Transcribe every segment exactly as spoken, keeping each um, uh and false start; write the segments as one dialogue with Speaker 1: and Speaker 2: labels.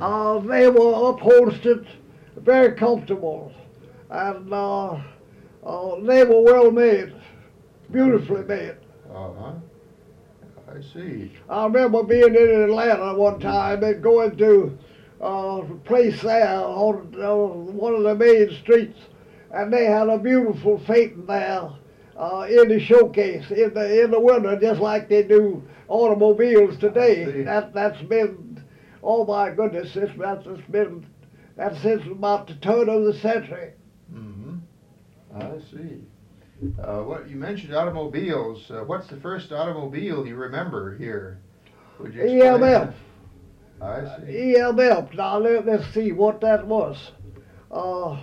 Speaker 1: Uh, they were upholstered, very comfortable, and uh, uh, they were well made, beautifully made.
Speaker 2: Uh-huh. I see.
Speaker 1: I remember being in Atlanta one time and going to uh, a place there on uh, one of the main streets, and they had a beautiful Phaeton there uh, in the showcase in the in the winter, just like they do automobiles today. That that's been, oh my goodness, it's, that's it's been that's since about the turn of the century.
Speaker 2: Mm-hmm. I see. Uh, what you mentioned automobiles. Uh, what's the first automobile you remember here? Would you explain
Speaker 1: E M F.
Speaker 2: that? I see.
Speaker 1: E M F. Now let, let's see what that was. Uh,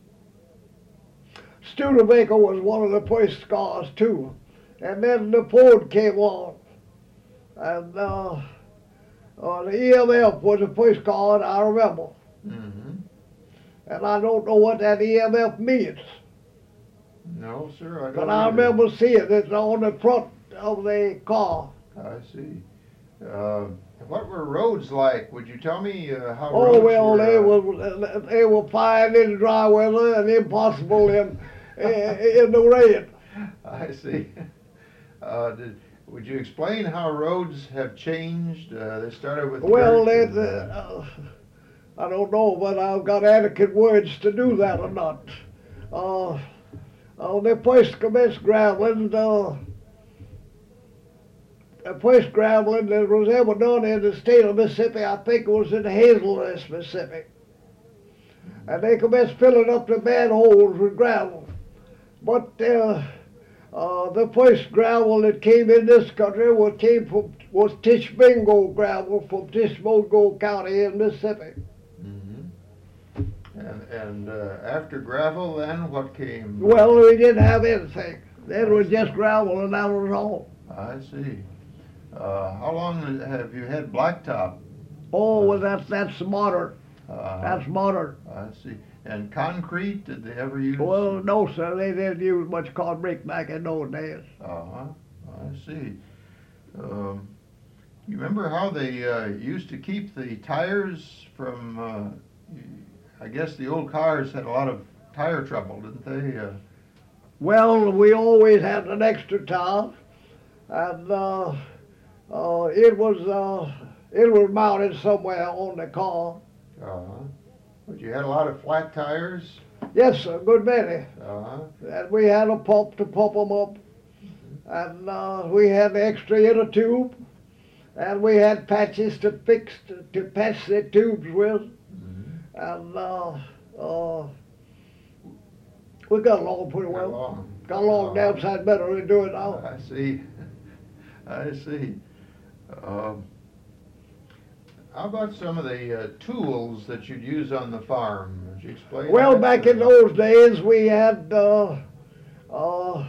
Speaker 1: Studebaker was one of the first cars too, and then the Ford came on, and uh, uh, the E M F was the first car that I remember.
Speaker 2: Mm-hmm.
Speaker 1: And I don't know what that E M F means.
Speaker 2: No, sir, I don't.
Speaker 1: But I
Speaker 2: either.
Speaker 1: remember seeing it on the front of the car.
Speaker 2: I see. Uh, what were roads like? Would you tell me uh, how
Speaker 1: Oh
Speaker 2: roads
Speaker 1: well,
Speaker 2: were?
Speaker 1: they
Speaker 2: uh,
Speaker 1: were they were fine in dry weather and impossible in in the rain.
Speaker 2: I see. Uh, did, would you explain how roads have changed? Uh, they started with
Speaker 1: Well,
Speaker 2: dirt
Speaker 1: they,
Speaker 2: and, uh,
Speaker 1: uh, I don't know whether I've got adequate words to do that or not. Uh, uh, they first commenced graveling. Uh, the first graveling that was ever done in the state of Mississippi, I think it was in Hazelnest, Mississippi. And they commenced filling up the manholes with gravel. But uh, uh, the first gravel that came in this country was came from was Tishmingo gravel from Tishmingo County in Mississippi.
Speaker 2: mm-hmm. And, and uh, after gravel, then what came?
Speaker 1: Well, we didn't have anything. Then it was just gravel, and that was all.
Speaker 2: I see. Uh, how long have you had blacktop?
Speaker 1: Oh, well, that's that's modern.
Speaker 2: Uh,
Speaker 1: That's modern.
Speaker 2: I see. And concrete, did they ever use?
Speaker 1: Well, no, sir. They didn't use much concrete back in those days.
Speaker 2: Uh-huh. I see. Um, you remember how they uh, used to keep the tires from, uh, I guess the old cars had a lot of tire trouble, didn't they? Uh,
Speaker 1: Well, we always had an extra tire, and uh, uh, it was uh, it was mounted somewhere on the car.
Speaker 2: uh-huh. But you had a lot of flat tires?
Speaker 1: Yes, sir, a good many.
Speaker 2: Uh-huh.
Speaker 1: And we had a pump to pump them up, and uh, we had the extra inner tube, and we had patches to fix to, to patch the tubes with,
Speaker 2: Mm-hmm.
Speaker 1: and uh, uh, we got along pretty well.
Speaker 2: Got along.
Speaker 1: Got along
Speaker 2: Uh-huh.
Speaker 1: damn sight better than doing now.
Speaker 2: I see. I see. Um, how about some of the uh, tools that you'd use on the farm? Would you explain
Speaker 1: Well,
Speaker 2: that?
Speaker 1: back
Speaker 2: Uh,
Speaker 1: in those days, we had uh, uh,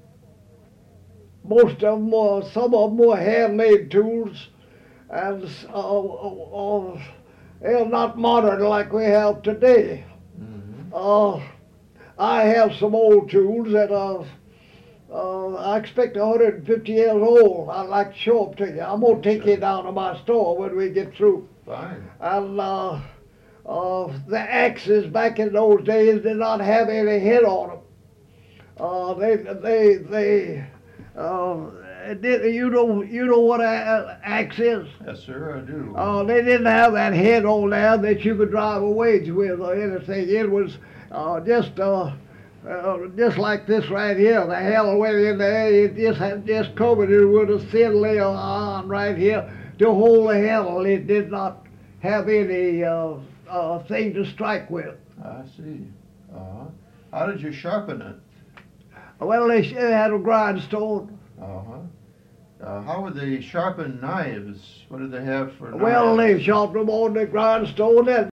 Speaker 1: most of them, uh, some of them were handmade tools, and uh, uh, uh, they're not modern like we have today.
Speaker 2: mhm.
Speaker 1: Uh, I have some old tools that uh, uh, I expect one hundred fifty years old. I'd like to show them to you. I'm going to take you down to my store when we get through.
Speaker 2: Fine.
Speaker 1: And uh, uh, the axes back in those days did not have any head on them. Uh, they, they, they, uh, did, you know, you know what an axe is?
Speaker 2: Yes, sir, I do.
Speaker 1: Uh, they didn't have that head on there that you could drive a wedge with or anything. It was uh, just, uh, uh, just like this right here. The handle went in there. It just had just covered it with a thin layer on right here to hold the handle. It did not have any uh, uh, thing to strike with.
Speaker 2: I see. Uh-huh. How did you sharpen it?
Speaker 1: Well, they had a grindstone.
Speaker 2: Uh-huh. Uh, how would they sharpen knives? What did they have for
Speaker 1: Well,
Speaker 2: knives?
Speaker 1: they sharpened them on the grindstone. Then